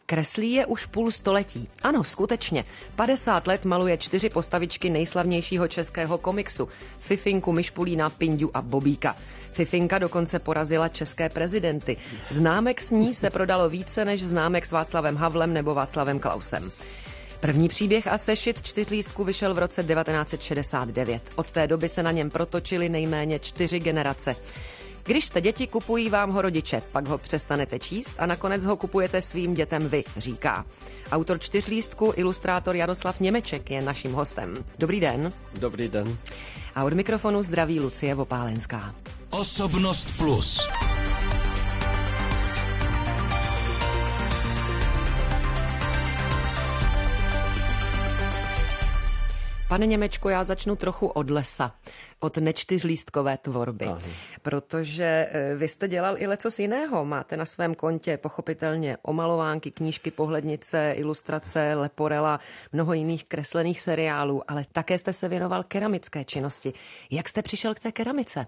Kreslí je už půl století. Ano, skutečně. 50 let maluje 4 postavičky nejslavnějšího českého komiksu. Fifinku, Myšpulína, Pinďu a Bobíka. Fifinka dokonce porazila české prezidenty. Známek s ní se prodalo více než známek s Václavem Havlem nebo Václavem Klausem. První příběh a sešit 4lístku vyšel v roce 1969. Od té doby se na něm protočily nejméně 4 generace. Když jste děti, kupují vám ho rodiče, pak ho přestanete číst a nakonec ho kupujete svým dětem vy, říká. Autor 4lístku, ilustrátor Jaroslav Němeček je naším hostem. Dobrý den. Dobrý den. A od mikrofonu zdraví Lucie Vopálenská. Osobnost plus. Pane Němečku, já začnu trochu od lesa, od nečtyřlístkové tvorby, protože vy jste dělal i lecos jiného. Máte na svém kontě pochopitelně omalovánky, knížky, pohlednice, ilustrace, leporela, mnoho jiných kreslených seriálů, ale také jste se věnoval keramické činnosti. Jak jste přišel k té keramice?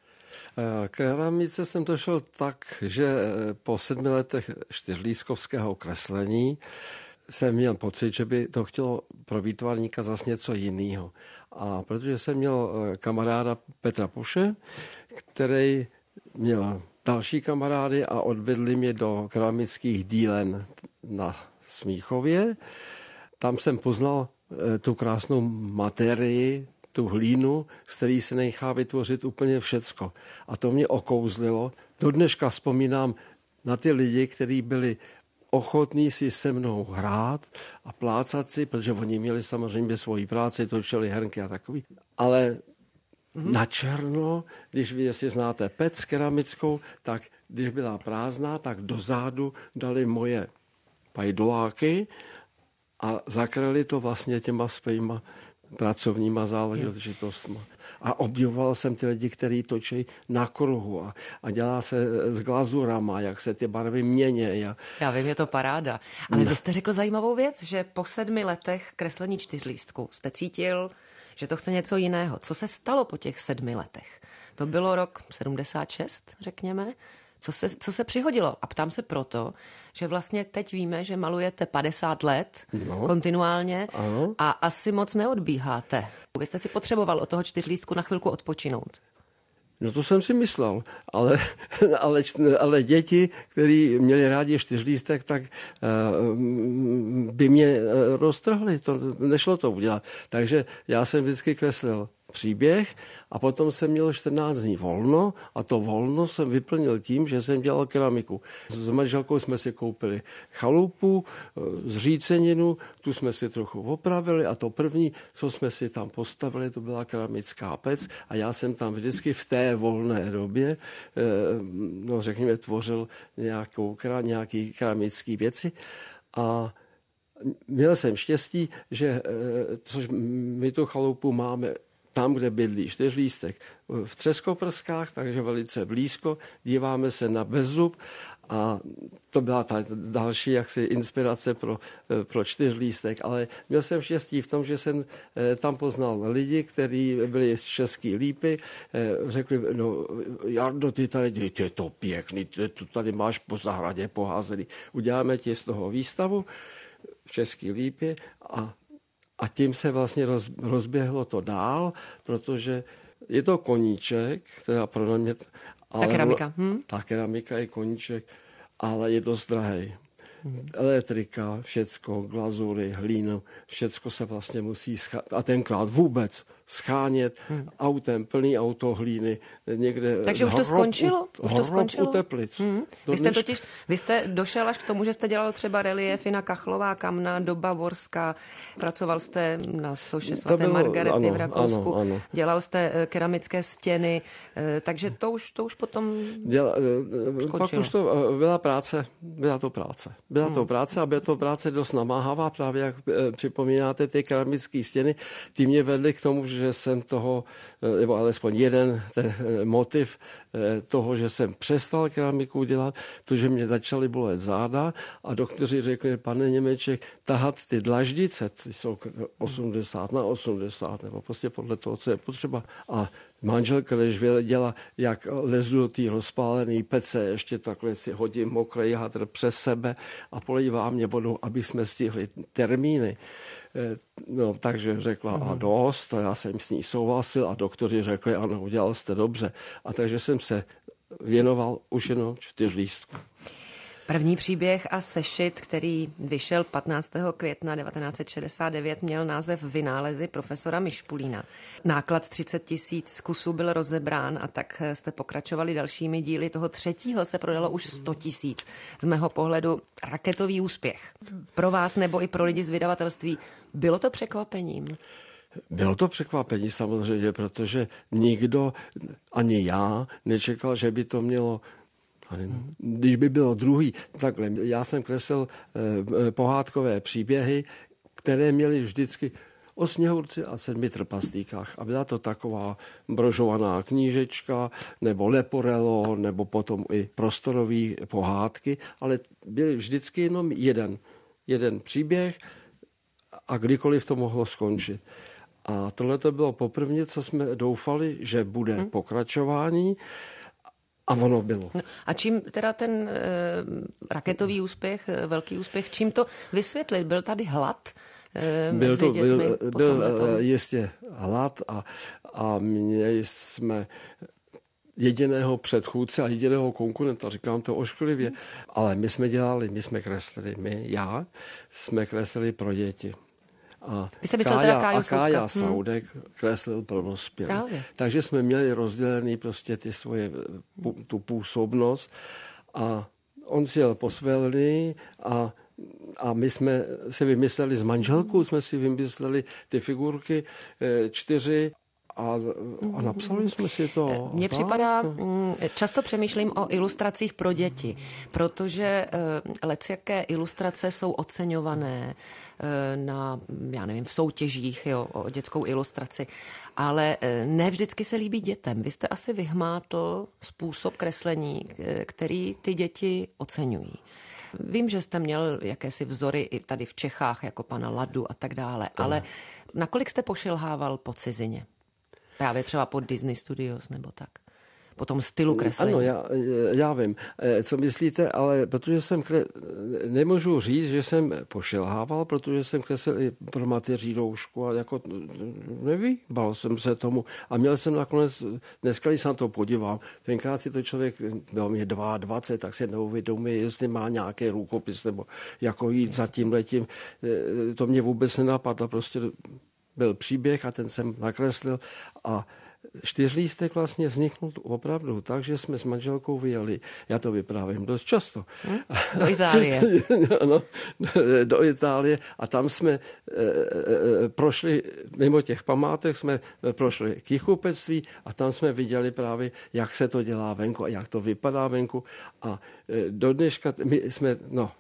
K keramice jsem došel tak, že po 7 letech čtyřlístkovského kreslení jsem měl pocit, že by to chtělo pro výtvarníka zase něco jiného. A protože jsem měl kamaráda Petra Poše, který měl další kamarády a odvedli mě do keramických dílen na Smíchově. Tam jsem poznal tu krásnou materii, tu hlínu, z který se nechá vytvořit úplně všecko. A to mě okouzlilo. Do dneška vzpomínám na ty lidi, kteří byli ochotní si se mnou hrát a plácat si, protože oni měli samozřejmě svoji práci, točili hrnky a takový. Ale na černo, když vy jestli znáte pec keramickou, tak když byla prázdná, tak dozadu dali moje pajdoláky a zakryli to vlastně těma svýma pracovníma záležitostmi. A obdivoval jsem ty lidi, kteří točí na kruhu a dělá se s glazurama, jak se ty barvy mění. Já vím, je to paráda. Ale vy jste řekl zajímavou věc, že po 7 letech kreslení 4lístku jste cítil, že to chce něco jiného. Co se stalo po těch 7 letech? To bylo rok 76, řekněme. Co se přihodilo? A ptám se proto, že vlastně teď víme, že malujete 50 let kontinuálně a asi moc neodbíháte. Vy jste si potřeboval od toho 4lístku na chvilku odpočinout. No to jsem si myslel, ale děti, kteří měli rádi 4lístek, tak by mě roztrhli. Nešlo to udělat. Takže já jsem vždycky kreslil příběh a potom jsem měl 14 dní volno a to volno jsem vyplnil tím, že jsem dělal keramiku. S manželkou jsme si koupili chalupu, zříceninu, tu jsme si trochu opravili a to první, co jsme si tam postavili, to byla keramická pec a já jsem tam vždycky v té volné době, řekněme, tvořil nějaký keramický věci a měl jsem štěstí, že my tu chalupu máme tam, kde bydlí 4lístek, v Třeskoprskách, takže velice blízko, díváme se na Bezzub a to byla ta další jaksi inspirace pro 4lístek, ale měl jsem štěstí v tom, že jsem tam poznal lidi, kteří byli z České Lípy, řekli, no Jardo, ty tady, je to pěkný, ty tady máš po zahradě poházený, uděláme ti z toho výstavu v České Lípě a tím se vlastně rozběhlo to dál, protože je to koníček, která pro mě... Ta keramika. Ta keramika je koníček, ale je dost drahý. Elektrika, všecko, glazury, hlínu, všecko se vlastně musí a tenkrát vůbec schánět autem, plný auto hlíny, někde... Takže už to skončilo? Už to skončilo? U Teplic. Vy jste došel až k tomu, že jste dělal třeba reliefy na Kachlová kamna, do Bavorska, pracoval jste na soše svaté Margarety v Rakousku, ano. Dělal jste keramické stěny, takže to už potom skončilo. Pak už to byla práce, byla to práce a byla to práce dost namáhavá, právě jak připomínáte ty keramické stěny, ty mě vedly k tomu, že jsem toho, nebo alespoň jeden ten motiv toho, že jsem přestal keramiku dělat, to, že mě začaly bolet záda a doktoři řekli, pane Němeček, tahat ty dlaždice, ty jsou 80 na 80, nebo prostě podle toho, co je potřeba. A manželka, když věděla, jak lezu do té rozpálené pece, ještě takhle si hodím mokrý hadr přes sebe a polívá mě vodou, aby jsme stihli termíny. No, takže řekla a dost, a já jsem s ní souhlasil a doktoři řekli, ano, udělal jste dobře. A takže jsem se věnoval už jenom 4 lístků. První příběh a sešit, který vyšel 15. května 1969, měl název Vynálezy profesora Mišpulína. Náklad 30 000 kusů byl rozebrán a tak jste pokračovali dalšími díly. Toho 3. se prodalo už 100 000. Z mého pohledu raketový úspěch. Pro vás nebo i pro lidi z vydavatelství bylo to překvapením? Bylo to překvapení samozřejmě, protože nikdo, ani já, nečekal, že by to mělo. Když by bylo druhý, takhle, já jsem kreslil pohádkové příběhy, které měly vždycky o Sněhurci a 7 trpaslíkách. A byla to taková brožovaná knížečka, nebo Leporello, nebo potom i prostorové pohádky, ale byly vždycky jenom jeden příběh a kdykoliv to mohlo skončit. A tohle to bylo poprvé, co jsme doufali, že bude pokračování. A ono bylo. No, a čím teda ten raketový úspěch, velký úspěch, čím to vysvětlit? Byl tady hlad mezi dětmi? Byl jistě hlad a měli jsme jediného předchůdce a jediného konkurenta, říkám to ošklivě, ale my jsme kreslili, jsme kreslili pro děti. A Kája Saudek kreslil pro dospělé. Takže jsme měli rozdělený prostě tu působnost a on si jel po své linii a my jsme si vymysleli s manželkou, jsme si vymysleli ty figurky 4 a napsali jsme si to. Mně připadá, často přemýšlím o ilustracích pro děti, protože lecjaké ilustrace jsou oceňované na, já nevím, v soutěžích o dětskou ilustraci, ale ne vždycky se líbí dětem. Vy jste asi vyhmátl způsob kreslení, který ty děti oceňují. Vím, že jste měl jakési vzory i tady v Čechách, jako pana Ladu a tak dále, ale nakolik jste pošilhával po cizině? Právě třeba pod Disney Studios nebo tak? Po tom stylu kreslení. Ano, já vím, co myslíte, ale protože jsem nemůžu říct, že jsem pošilhával, protože jsem kreslil i pro mateří roušku a jako nevyhýbal jsem se tomu. A měl jsem nakonec, dneska, když se na to podívám, tenkrát si to člověk, byl mě 22, tak se neuvědomí, jestli má nějaký rukopis nebo jako jít za tímhletím. To mě vůbec nenapadlo, prostě byl příběh a ten jsem nakreslil a 4lístek vlastně vzniknul opravdu tak, že jsme s manželkou vyjeli. Já to vyprávím dost často. Do Itálie. Ano, do Itálie a tam jsme prošli, mimo těch památek, jsme prošli knihkupectví a tam jsme viděli právě, jak se to dělá venku a jak to vypadá venku. A do dneška my jsme,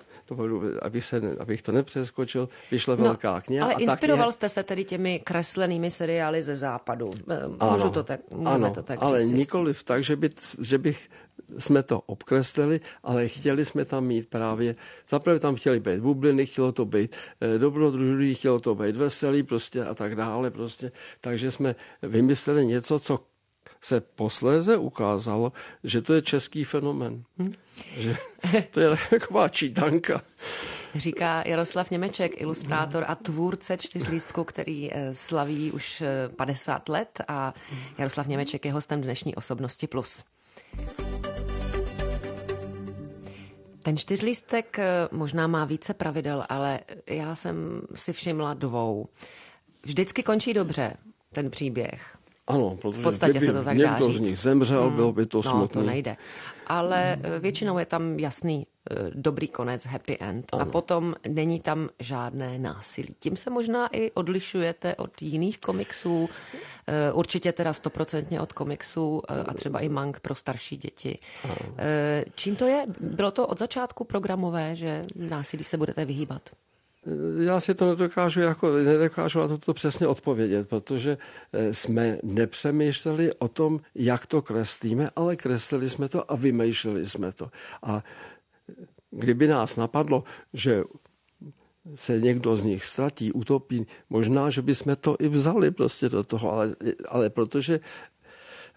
abych to nepřeskočil, vyšla velká kniha. Ale inspiroval jste se tedy těmi kreslenými seriály ze západu. Můžeme to tak říct. Ale nikoliv tak, že bych jsme to obkreslili, ale chtěli jsme tam mít právě, zaprvé tam chtěli být bubliny, chtělo to být dobrodružný, chtělo to být veselý prostě a tak dále prostě. Takže jsme vymysleli něco, co se posléze ukázalo, že to je český fenomén. Že to je taková čítanka. Říká Jaroslav Němeček, ilustrátor a tvůrce 4lístku, který slaví už 50 let a Jaroslav Němeček je hostem dnešní Osobnosti Plus. Ten 4lístek možná má více pravidel, ale já jsem si všimla 2. Vždycky končí dobře ten příběh. Ano, protože v podstatě se to tak dá říct. Někdo z nich zemřel, bylo by to smutné. No, to nejde. Ale většinou je tam jasný dobrý konec, happy end. Ano. A potom není tam žádné násilí. Tím se možná i odlišujete od jiných komiksů. Určitě teda 100% od komiksů a třeba i mang pro starší děti. Ano. Čím to je? Bylo to od začátku programové, že násilí se budete vyhýbat? Já si to nedokážu na to přesně odpovědět, protože jsme nepřemýšleli o tom, jak to kreslíme, ale kreslili jsme to a vymýšleli jsme to. A kdyby nás napadlo, že se někdo z nich ztratí, utopí, možná, že bychom to i vzali prostě do toho, ale protože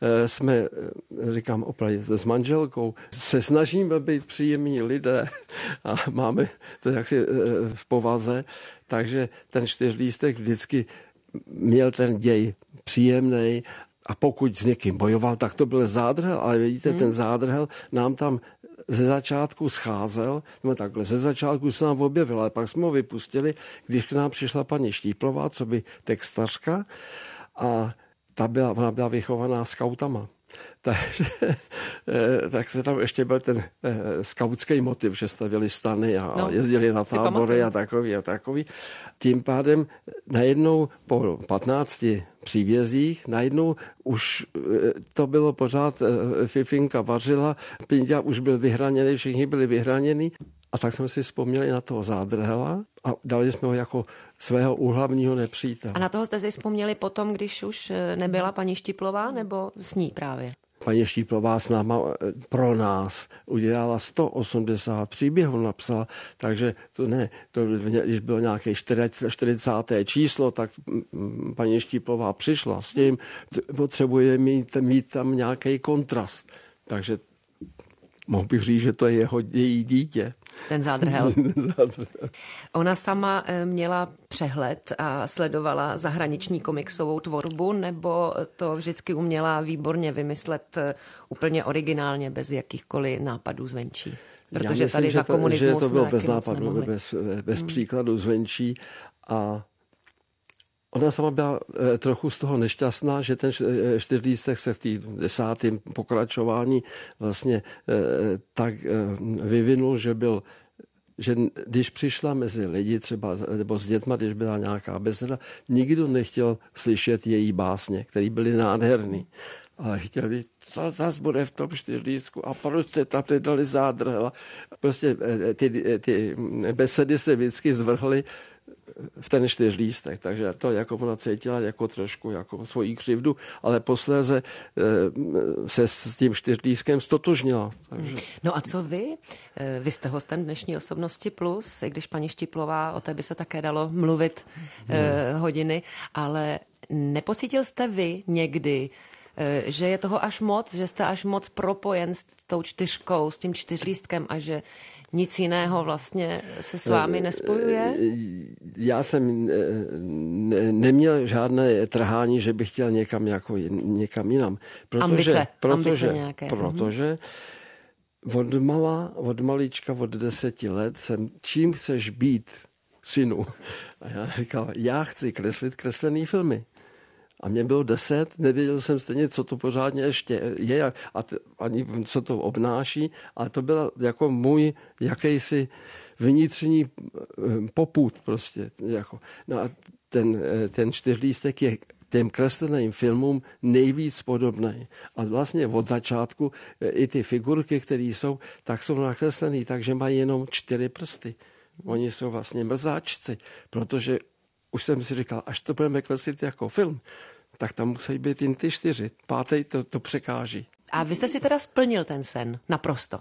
jsme, říkám opravdu, s manželkou, se snažíme být příjemní lidé a máme to jaksi v povaze, takže ten čtyřlístek vždycky měl ten děj příjemný a pokud s někým bojoval, tak to byl zádrhel, ale vidíte, ten zádrhel nám tam ze začátku scházel, no takhle, ze začátku se nám objevil, ale pak jsme ho vypustili, když k nám přišla paní Štíplová, co by textařka, a ona byla vychovaná skautama. Takže tak se tam ještě byl ten skautský motiv, že stavili stany a jezdili na tábory a takový. Tím pádem najednou po 15 příbězích, najednou už to bylo pořád, Fifinka vařila, Pinďa už byl vyhraněný, všichni byli vyhraněni. A tak jsme si vzpomněli na toho zádrhela a dali jsme ho jako svého úhlavního nepřítele. A na toho jste si vzpomněli potom, když už nebyla paní Štiplová, nebo s ní právě? Paní Štiplová s náma pro nás udělala 180 příběhů, napsala, takže když bylo nějaké 40. číslo, tak paní Štiplová přišla s tím, potřebuje mít tam nějaký kontrast. Takže mohl bych říct, že to je její dítě. Ten zádrhel. Ona sama měla přehled a sledovala zahraniční komiksovou tvorbu, nebo to vždycky uměla výborně vymyslet úplně originálně, bez jakýchkoliv nápadů zvenčí? Protože tady za komunismu že to bylo bez nápadů, bez příkladů zvenčí a ona sama byla trochu z toho nešťastná, že ten čtyřlístek se v té 10. pokračování vlastně tak vyvinul, že když přišla mezi lidi třeba, nebo s dětma, když byla nějaká beseda, nikdo nechtěl slyšet její básně, které byly nádherný. Ale chtěli, co zase bude v tom čtyřlístku a proč se tam nedali zádrhela. Prostě ty besedy se vždycky zvrhly v ten čtyřlístek, takže to jako ona cítila jako trošku jako svoji křivdu, ale posléze se s tím čtyřlístkem stotožnila. Takže. No a co vy? Vy jste hostem dnešní Osobnosti Plus, i když paní Štiplová, o té by se také dalo mluvit hodiny, ale nepocítil jste vy někdy, že je toho až moc, že jste až moc propojen s tou čtyřkou, s tím čtyřlístkem a že nic jiného vlastně se s vámi nespojuje? Já jsem neměl žádné trhání, že bych chtěl někam jinam. Ambice nějaké. Protože od malička, od 10 let jsem, čím chceš být, synu? A já říkal, já chci kreslit kreslený filmy. A mě bylo 10, nevěděl jsem stejně, co to pořádně ještě je ani co to obnáší, ale to byl jako můj jakýsi vnitřní popud prostě. Jako. No a ten čtyřlístek je těm kresleným filmům nejvíc podobný. A vlastně od začátku i ty figurky, které jsou, tak jsou nakreslený, takže mají jenom 4 prsty. Oni jsou vlastně mrzáčci, protože už jsem si říkal, až to budeme kreslit jako film, tak tam musí být jen ty 4. 5. to překáží. A vy jste si teda splnil ten sen naprosto?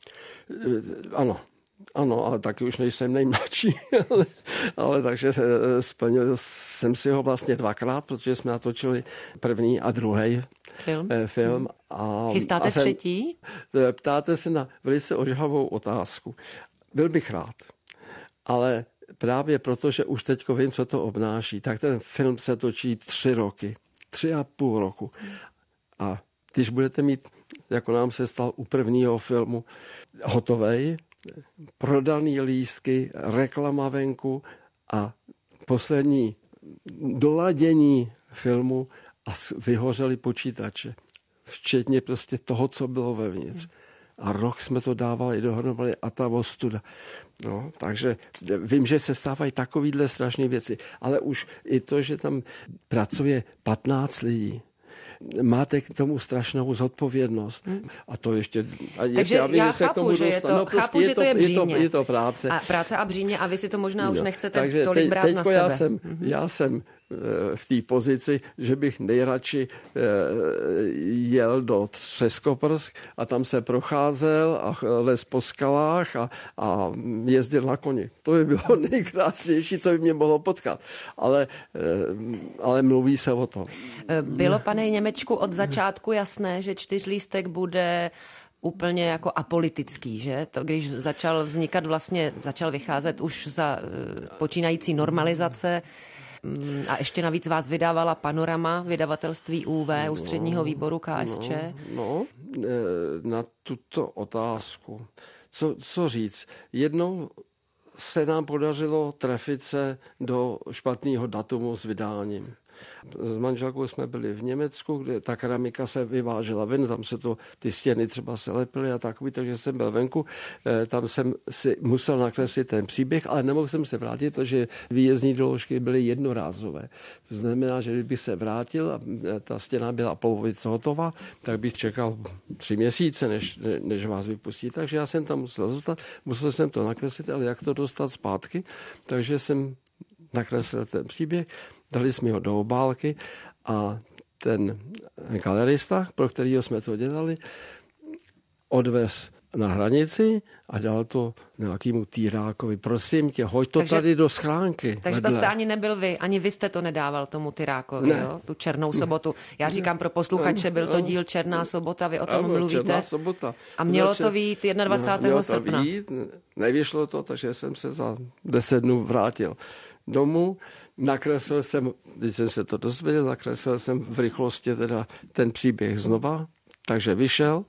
Ano, ale taky už nejsem nejmladší, ale takže splnil jsem si ho vlastně 2krát, protože jsme natočili první a druhý film. A chystáte třetí? Ptáte se na velice ožhavou otázku. Byl bych rád, ale právě proto, že už teďko vím, co to obnáší, tak ten film se točí 3 roky, 3,5 roku. A když budete mít, jako nám se stal u prvního filmu, hotovej, prodaný lístky, reklama venku a poslední doladění filmu a vyhořely počítače. Včetně prostě toho, co bylo vevnitř. A rok jsme to dávali dohromady a ta ostuda. No, takže vím, že se stávají takovýhle strašné věci, ale už i to, že tam pracuje 15 lidí, máte k tomu strašnou zodpovědnost. A to ještě... Takže já chápu, že je to, chápu, že to je břímě. Je to práce. A práce a břímě a vy si to možná už nechcete tolik brát na sebe. Já jsem v té pozici, že bych nejradši jel do Třeskoprsk a tam se procházel a les po skalách a jezdil na koni. To by bylo nejkrásnější, co by mě mohlo potkat. Ale mluví se o tom. Bylo, pane Němečku, Němečku, od začátku jasné, že čtyřlístek bude úplně jako apolitický, že? To, když začal vznikat vlastně, začal vycházet už za počínající normalizace a ještě navíc vás vydávala Panorama, vydavatelství UV, Ústředního výboru KSČ. Na tuto otázku. Co říct? Jednou se nám podařilo trefit se do špatného datumu s vydáním. S manželkou jsme byli v Německu, kde ta keramika se vyvážela ven, tam se ty stěny třeba se lepily a takový, takže jsem byl venku, tam jsem si musel nakreslit ten příběh, ale nemohl jsem se vrátit, protože výjezdní doložky byly jednorázové. To znamená, že kdybych se vrátil a ta stěna byla polovice hotová, tak bych čekal 3 měsíce, než vás vypustí. Takže já jsem tam musel zůstat, musel jsem to nakreslit, ale jak to dostat zpátky, takže jsem nakreslil ten příběh, dali jsme ho do obálky a ten galerista, pro kterého jsme to dělali, odvez na hranici a dal to nějakému týrákovi. Prosím tě, hoď to tady do schránky. Takže to jste ani nebyl vy, ani vy jste to nedával tomu týrákovi, jo? Tu Černou sobotu. Já říkám pro posluchače, byl to díl Černá sobota, vy o tom mluvíte. Černá sobota. A mělo to vyjít 21. srpna. Nevyšlo to, takže jsem se za 10 dnů vrátil domů. Nakreslil jsem, když jsem se to dozvěděl, nakreslil jsem v rychlosti teda ten příběh znova, takže vyšel.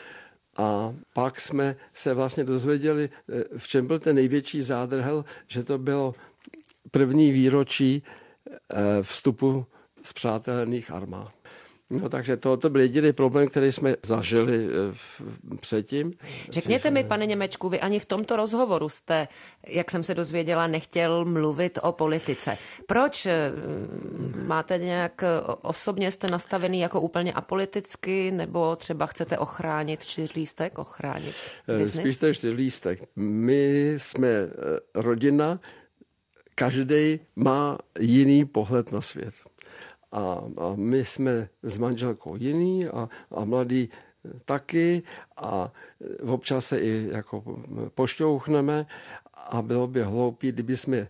A pak jsme se vlastně dozvěděli, v čem byl ten největší zádrhel, že to bylo první výročí vstupu spřátelených armád. No, takže to byl jediný problém, který jsme zažili předtím. Řekněte mi, pane Němečku, vy ani v tomto rozhovoru jste, jak jsem se dozvěděla, nechtěl mluvit o politice. Proč? Máte nějak osobně jste nastavený jako úplně apoliticky, nebo třeba chcete ochránit čtyřlístek, ochránit biznis? Spíš ten čtyřlístek. My jsme rodina, každý má jiný pohled na svět. A my jsme s manželkou jiný a mladí taky a občas se i jako pošťouchneme a bylo by hloupý, kdyby jsme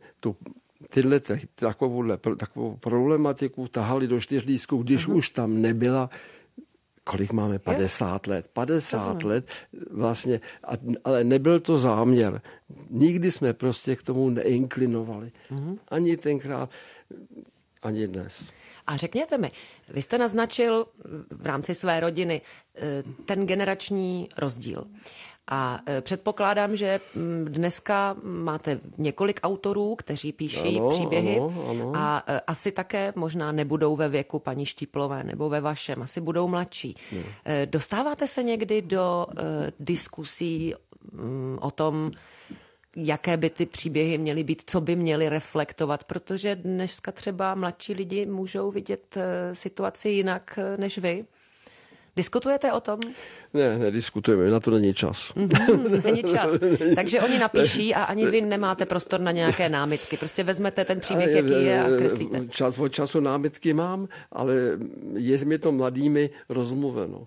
takovou problematiku tahali do čtyřlístku, když už tam nebyla, kolik máme, 50 let. 50 let vlastně, ale nebyl to záměr. Nikdy jsme prostě k tomu neinklinovali. Ani tenkrát, ani dnes. A řekněte mi, vy jste naznačil v rámci své rodiny ten generační rozdíl. A předpokládám, že dneska máte několik autorů, kteří píší příběhy ano. A asi také možná nebudou ve věku paní Štíplové nebo ve vašem, asi budou mladší. Dostáváte se někdy do diskusí o tom, jaké by ty příběhy měly být, co by měly reflektovat, protože dneska třeba mladší lidi můžou vidět situaci jinak než vy. Diskutujete o tom? Ne, nediskutujeme, na to není čas. Není čas. Takže oni napíší a ani vy nemáte prostor na nějaké námitky. Prostě vezmete ten příběh, jaký je a kreslíte. Čas od času námitky mám, ale je mi to mladými rozmluveno.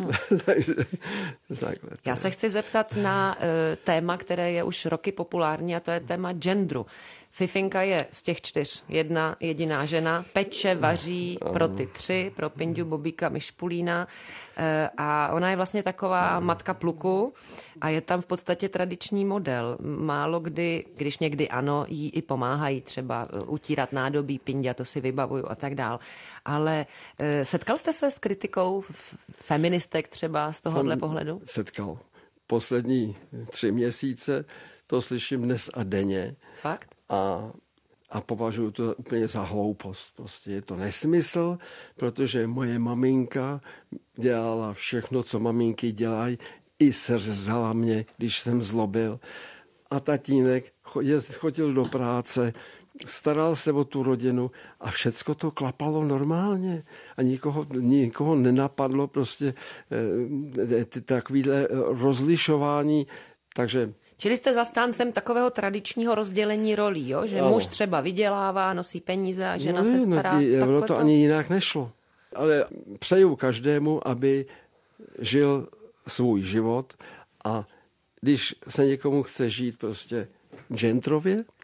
Já se chci zeptat na téma, které je už roky populární, a to je téma genderu. Fifinka je z těch 4 jedna jediná žena, peče, vaří pro ty 3, pro Pindu, Bobíka, Myšpulína a ona je vlastně taková matka pluku a je tam v podstatě tradiční model. Málo kdy, když někdy ano, jí i pomáhají třeba utírat nádobí, Pinda, to si vybavuju a tak dál. Ale setkal jste se s kritikou feministek třeba z tohohle pohledu? Setkal. Poslední 3 měsíce to slyším dnes a denně. Fakt? A považuji to úplně za hloupost. Prostě je to nesmysl, protože moje maminka dělala všechno, co maminky dělají, i seřezala mě, když jsem zlobil. A tatínek chodil do práce, staral se o tu rodinu a všecko to klapalo normálně. A nikoho nenapadlo prostě takovýhle rozlišování. Takže čili jste zastáncem takového tradičního rozdělení rolí, jo? Že muž třeba vydělává, nosí peníze a žena se stará. Ono to ani jinak nešlo. Ale přeju každému, aby žil svůj život a když se někomu chce žít prostě gentrově,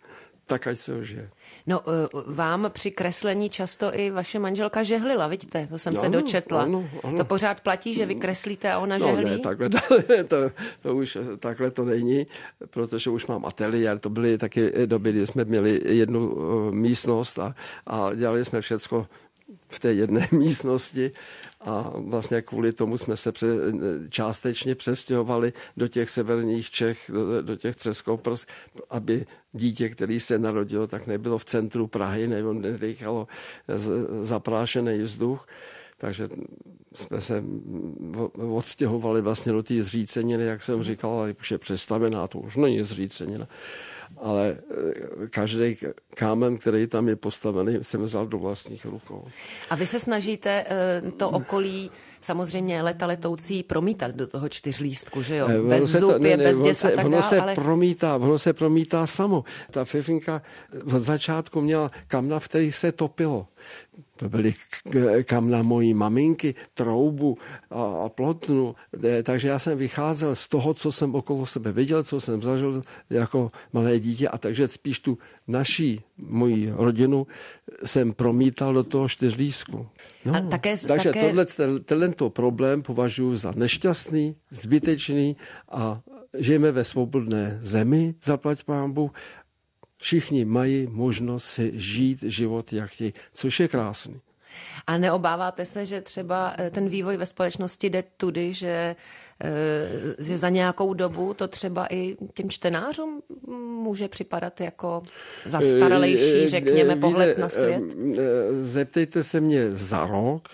tak ať se ožije. No, vám při kreslení často i vaše manželka žehlila, vidíte, to jsem se dočetla. Ano. To pořád platí, že vy kreslíte a ona žehlí? Ne, takhle, to už takhle to není, protože už mám ateliér. To byly taky doby, kdy jsme měli jednu místnost a dělali jsme všecko v té jedné místnosti a vlastně kvůli tomu jsme se částečně přestěhovali do těch severních Čech, do těch Třeskoprs, aby dítě, který se narodilo, tak nebylo v centru Prahy, nebo nedýchalo zaprášený vzduch. Takže jsme se odstěhovali vlastně do té Zříceniny, jak jsem říkal, ale už je přestavená, to už není Zřícenina. Ale každý kámen, který tam je postavený, jsem vzal do vlastních rukou. A vy se snažíte to okolí samozřejmě letoucí promítat do toho čtyřlístku, že jo? Bez zubě, bez děs a tak dále. Ono se promítá samo. Ta fifinka od začátku měla kamna, v kterých se topilo. To byly kamna mojí maminky, troubu a plotnu. Takže já jsem vycházel z toho, co jsem okolo sebe viděl, co jsem zažil jako malé dítě, a takže spíš tu moji rodinu jsem promítal do toho čtyřlístku. No. Takže tento problém považuji za nešťastný, zbytečný a žijeme ve svobodné zemi, zaplať pánbůh. Všichni mají možnost si žít život, jak chtějí, což je krásný. A neobáváte se, že třeba ten vývoj ve společnosti jde tudy, že za nějakou dobu to třeba i těm čtenářům může připadat jako zastaralejší, řekněme, pohled na svět? Zeptejte se mě za rok,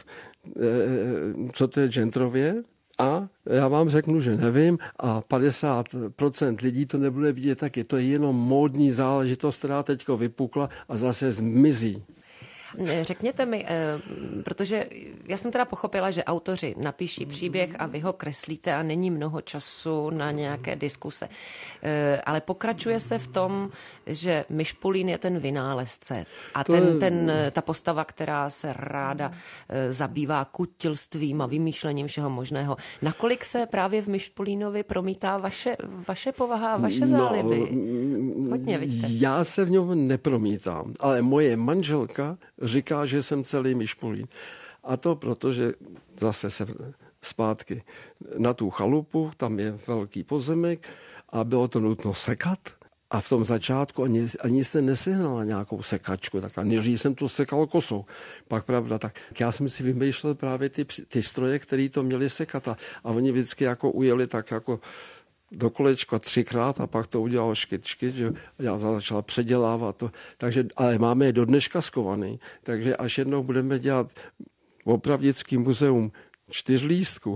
co to je genderově, a já vám řeknu, že nevím, a 50% lidí to nebude vidět taky. To je jenom módní záležitost, která teďko vypukla a zase zmizí. Řekněte mi, protože já jsem teda pochopila, že autoři napíší příběh a vy ho kreslíte a není mnoho času na nějaké diskuse. Ale pokračuje se v tom, že Myšpulín je ten vynálezce a ta postava, která se ráda zabývá kutilstvím a vymýšlením všeho možného. Nakolik se právě v Myšpulínovi promítá vaše povaha a vaše záliby? Hodně, vidíte. Já se v něm nepromítám, ale moje manželka říká, že jsem celý Myšpulín. A to proto, že zase se zpátky na tu chalupu, tam je velký pozemek a bylo to nutno sekat. A v tom začátku ani jste nesehnala nějakou sekačku. Tak nejdřív jsem to sekal kosou. Pak pravda, tak já jsem si vymýšlel právě ty stroje, které to měli sekat. A oni vždycky jako ujeli tak jako do kolečka 3krát a pak to udělal škyt, že já začal předělávat to. Takže, ale máme je do dneška skovaný, takže až jednou budeme dělat opravdický muzeum 4 lístků,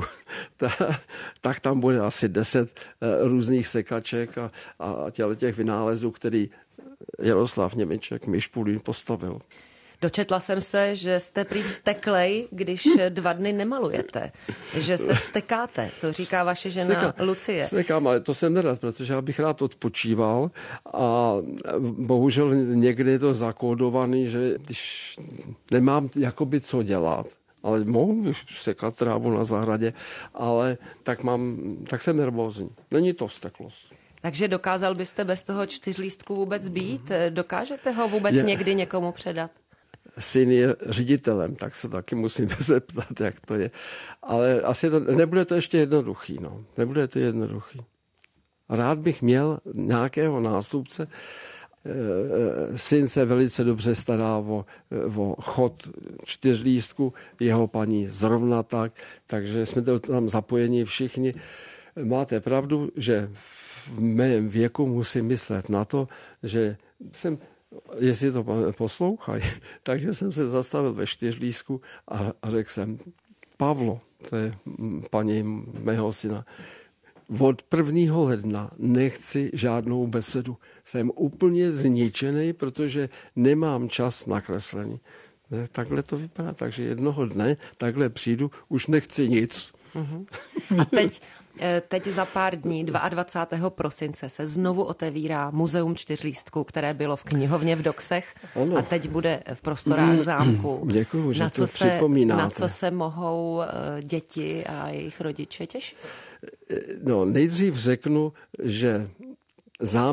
tak tam bude asi 10 různých sekaček a těch vynálezů, který Jaroslav Němeček Myšpulín postavil. Dočetla jsem se, že jste prý vzteklej, když 2 dny nemalujete. Že se vztekáte. To říká vaše žena Lucie. Vztekám, ale to jsem nerad, protože já bych rád odpočíval a bohužel někdy je to zakódovaný, že když nemám jakoby co dělat, ale mohu sekat trávu na zahradě, ale tak jsem nervózní. Není to vzteklost. Takže dokázal byste bez toho 4 lístku vůbec být? Dokážete ho vůbec někdy někomu předat? Syn je ředitelem, tak se taky musím zeptat, jak to je. Ale asi nebude to ještě jednoduchý. No. Nebude to jednoduchý. Rád bych měl nějakého nástupce. Syn se velice dobře stará o chod 4 lístku, jeho paní zrovna tak, takže jsme tam zapojeni všichni. Máte pravdu, že v mém věku musím myslet na to, že jestli to poslouchají, takže jsem se zastavil ve 4 lístku a řekl jsem, Pavlo, to je paní mého syna, od 1. ledna nechci žádnou besedu. Jsem úplně zničený, protože nemám čas na kreslení. Takhle to vypadá, takže jednoho dne takhle přijdu, už nechci nic. A teď za pár dní, 22. prosince, se znovu otevírá Muzeum 4 lístků, které bylo v knihovně v Doksech a teď bude v prostorách zámku. Děkuju, že to připomínáte. Na co se mohou děti a jejich rodiče těšit? No, nejdřív řeknu, že zámek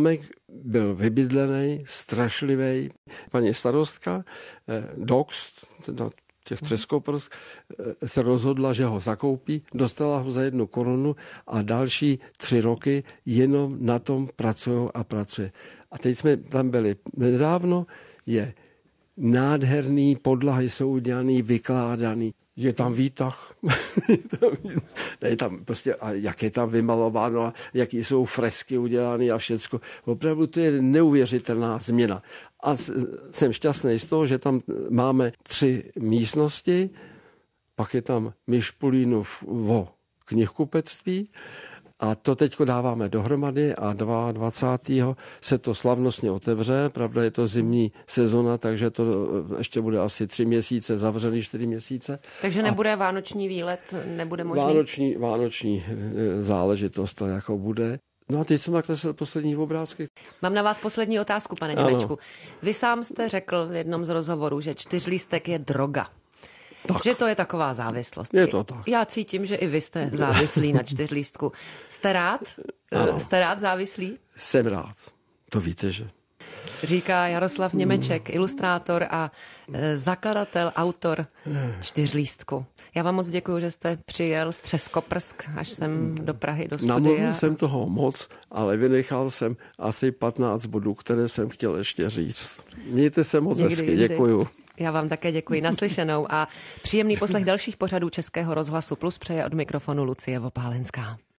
byl vybydlený, strašlivý. Paní starostka, Dox, teda těch Třeskoprsk, se rozhodla, že ho zakoupí, dostala ho za 1 korunu a další 3 roky jenom na tom pracují a pracuje. A teď jsme tam byli nedávno, je nádherný, podlahy jsou udělaný, vykládaný. Je tam výtah, ne, tam prostě, a jak je tam vymalováno, a jaký jsou fresky udělány a všecko. Opravdu to je neuvěřitelná změna. A jsem šťastný z toho, že tam máme 3 místnosti, pak je tam Myšpulínův knihkupectví, a to teďko dáváme dohromady a 22. se to slavnostně otevře. Pravda, je to zimní sezona, takže to ještě bude asi 3 měsíce, zavřený 4 měsíce. Takže nebude vánoční výlet, nebude možný? Vánoční záležitost to jako bude. No a teď jsem nakreslil poslední obrázky. Mám na vás poslední otázku, pane Němečku. Vy sám jste řekl v jednom z rozhovorů, že 4lístek je droga. Tak. Že to je taková závislost. Je to tak. Já cítím, že i vy jste závislí na 4lístku. Jste rád? Ano. Jste rád závislý? Jsem rád. To víte, že? Říká Jaroslav Němeček, ilustrátor a zakladatel, autor 4lístku. Já vám moc děkuji, že jste přijel z Třeskoprsk až sem do Prahy, do studia. Namluvil jsem toho moc, ale vynechal jsem asi 15 bodů, které jsem chtěl ještě říct. Mějte se moc hezky, děkuju. Já vám také děkuji, naslyšenou a příjemný poslech dalších pořadů Českého rozhlasu Plus přeje od mikrofonu Lucie Vopálenská.